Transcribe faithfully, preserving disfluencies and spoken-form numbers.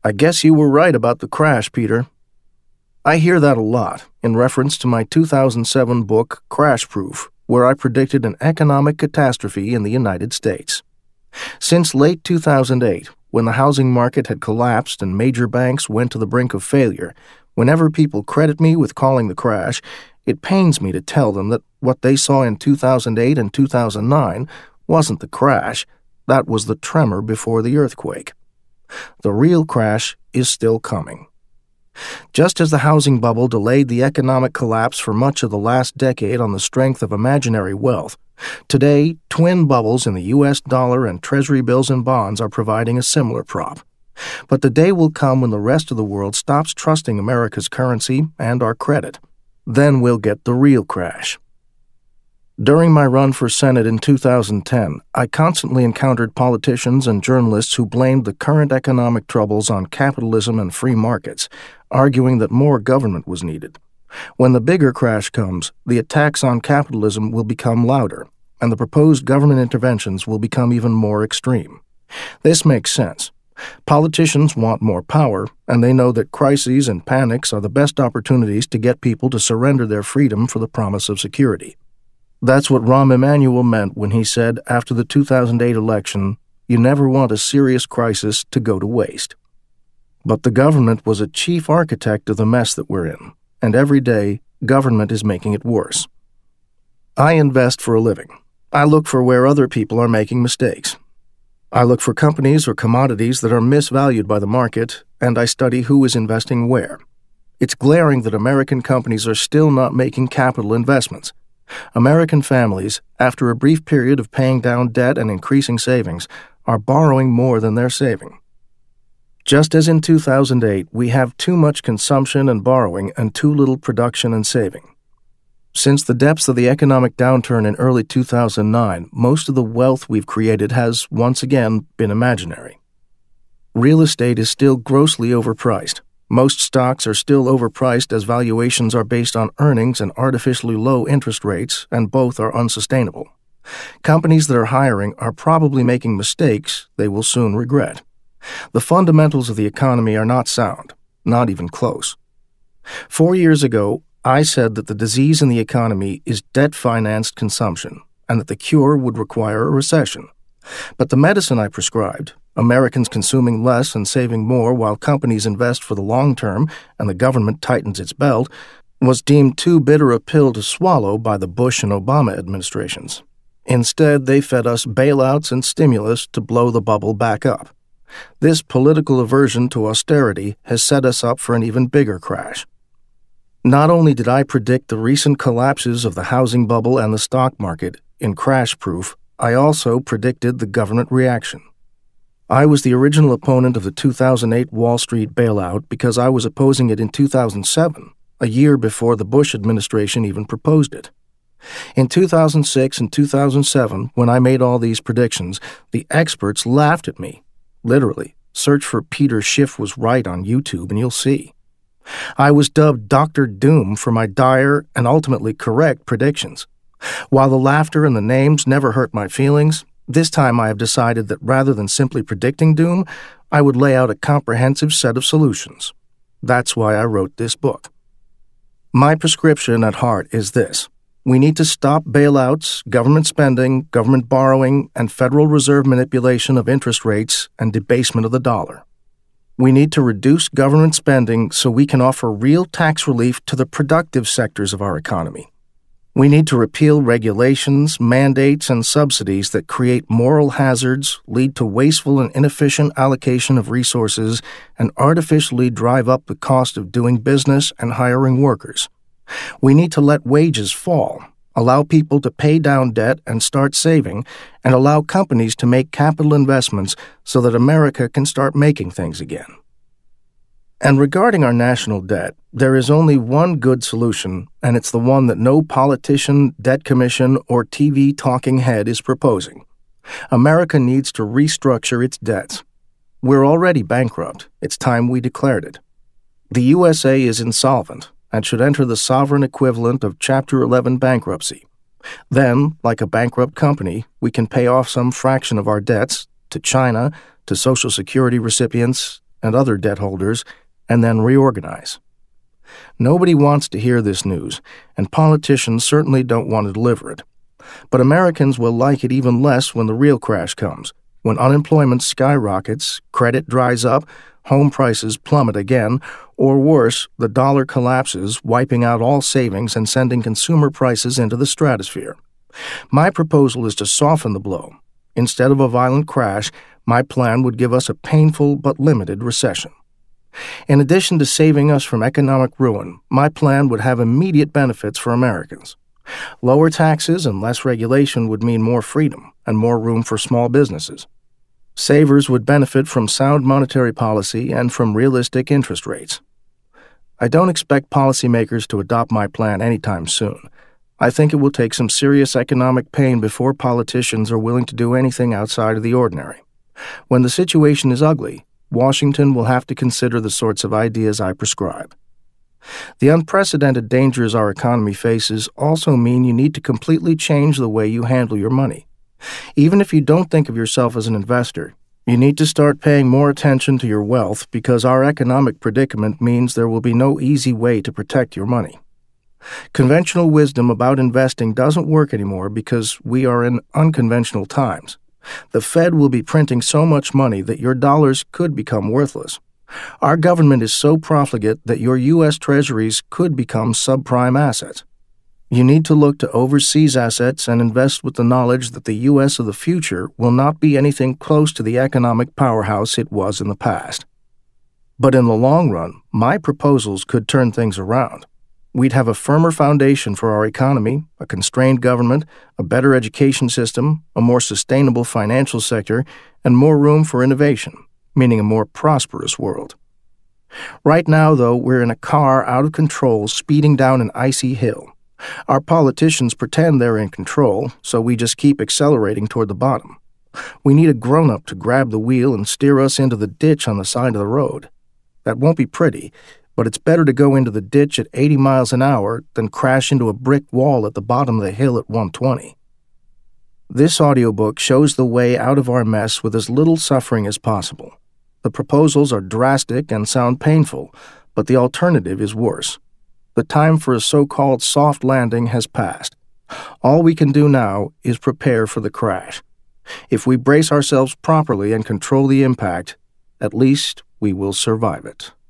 I guess you were right about the crash, Peter. I hear that a lot in reference to my two thousand seven book, Crash Proof, where I predicted an economic catastrophe in the United States. Since late two thousand eight, when the housing market had collapsed and major banks went to the brink of failure, whenever people credit me with calling the crash, it pains me to tell them that what they saw in two thousand eight and two thousand nine wasn't the crash, that was the tremor before the earthquake. The real crash is still coming. Just as the housing bubble delayed the economic collapse for much of the last decade on the strength of imaginary wealth, today twin bubbles in the U S dollar and Treasury bills and bonds are providing a similar prop. But the day will come when the rest of the world stops trusting America's currency and our credit. Then we'll get the real crash. During my run for Senate in two thousand ten, I constantly encountered politicians and journalists who blamed the current economic troubles on capitalism and free markets, arguing that more government was needed. When the bigger crash comes, the attacks on capitalism will become louder, and the proposed government interventions will become even more extreme. This makes sense. Politicians want more power, and they know that crises and panics are the best opportunities to get people to surrender their freedom for the promise of security. That's what Rahm Emanuel meant when he said after the two thousand eight election, "You never want a serious crisis to go to waste." But the government was a chief architect of the mess that we're in, and every day, government is making it worse. I invest for a living. I look for where other people are making mistakes. I look for companies or commodities that are misvalued by the market, and I study who is investing where. It's glaring that American companies are still not making capital investments. American families, after a brief period of paying down debt and increasing savings, are borrowing more than they're saving. Just as in two thousand eight, we have too much consumption and borrowing and too little production and saving. Since the depths of the economic downturn in early two thousand nine, most of the wealth we've created has, once again, been imaginary. Real estate is still grossly overpriced. Most stocks are still overpriced as valuations are based on earnings and artificially low interest rates, and both are unsustainable. Companies that are hiring are probably making mistakes they will soon regret. The fundamentals of the economy are not sound, not even close. Four years ago, I said that the disease in the economy is debt-financed consumption, and that the cure would require a recession. But the medicine I prescribed, Americans consuming less and saving more while companies invest for the long term and the government tightens its belt, was deemed too bitter a pill to swallow by the Bush and Obama administrations. Instead, they fed us bailouts and stimulus to blow the bubble back up. This political aversion to austerity has set us up for an even bigger crash. Not only did I predict the recent collapses of the housing bubble and the stock market in Crash Proof, I also predicted the government reaction. I was the original opponent of the two thousand eight Wall Street bailout because I was opposing it in two thousand seven, a year before the Bush administration even proposed it. In two thousand six and two thousand seven, when I made all these predictions, the experts laughed at me. Literally, search for Peter Schiff was right on YouTube and you'll see. I was dubbed Doctor Doom for my dire and ultimately correct predictions. While the laughter and the names never hurt my feelings, this time I have decided that rather than simply predicting doom, I would lay out a comprehensive set of solutions. That's why I wrote this book. My prescription at heart is this. We need to stop bailouts, government spending, government borrowing, and Federal Reserve manipulation of interest rates and debasement of the dollar. We need to reduce government spending so we can offer real tax relief to the productive sectors of our economy. We need to repeal regulations, mandates, and subsidies that create moral hazards, lead to wasteful and inefficient allocation of resources, and artificially drive up the cost of doing business and hiring workers. We need to let wages fall, allow people to pay down debt and start saving, and allow companies to make capital investments so that America can start making things again. And regarding our national debt, there is only one good solution, and it's the one that no politician, debt commission, or T V talking head is proposing. America needs to restructure its debts. We're already bankrupt. It's time we declared it. The U S A is insolvent and should enter the sovereign equivalent of Chapter eleven bankruptcy. Then, like a bankrupt company, we can pay off some fraction of our debts to China, to Social Security recipients, and other debt holders, and then reorganize. Nobody wants to hear this news, and politicians certainly don't want to deliver it. But Americans will like it even less when the real crash comes, when unemployment skyrockets, credit dries up, home prices plummet again, or worse, the dollar collapses, wiping out all savings and sending consumer prices into the stratosphere. My proposal is to soften the blow. Instead of a violent crash, my plan would give us a painful but limited recession. In addition to saving us from economic ruin, my plan would have immediate benefits for Americans. Lower taxes and less regulation would mean more freedom and more room for small businesses. Savers would benefit from sound monetary policy and from realistic interest rates. I don't expect policymakers to adopt my plan anytime soon. I think it will take some serious economic pain before politicians are willing to do anything outside of the ordinary. When the situation is ugly, Washington will have to consider the sorts of ideas I prescribe. The unprecedented dangers our economy faces also mean you need to completely change the way you handle your money. Even if you don't think of yourself as an investor, you need to start paying more attention to your wealth because our economic predicament means there will be no easy way to protect your money. Conventional wisdom about investing doesn't work anymore because we are in unconventional times. The Fed will be printing so much money that your dollars could become worthless. Our government is so profligate that your U S treasuries could become subprime assets. You need to look to overseas assets and invest with the knowledge that the U S of the future will not be anything close to the economic powerhouse it was in the past. But in the long run, my proposals could turn things around. We'd have a firmer foundation for our economy, a constrained government, a better education system, a more sustainable financial sector, and more room for innovation, meaning a more prosperous world. Right now, though, we're in a car out of control speeding down an icy hill. Our politicians pretend they're in control, so we just keep accelerating toward the bottom. We need a grown-up to grab the wheel and steer us into the ditch on the side of the road. That won't be pretty, but it's better to go into the ditch at eighty miles an hour than crash into a brick wall at the bottom of the hill at one twenty. This audiobook shows the way out of our mess with as little suffering as possible. The proposals are drastic and sound painful, but the alternative is worse. The time for a so-called soft landing has passed. All we can do now is prepare for the crash. If we brace ourselves properly and control the impact, at least we will survive it.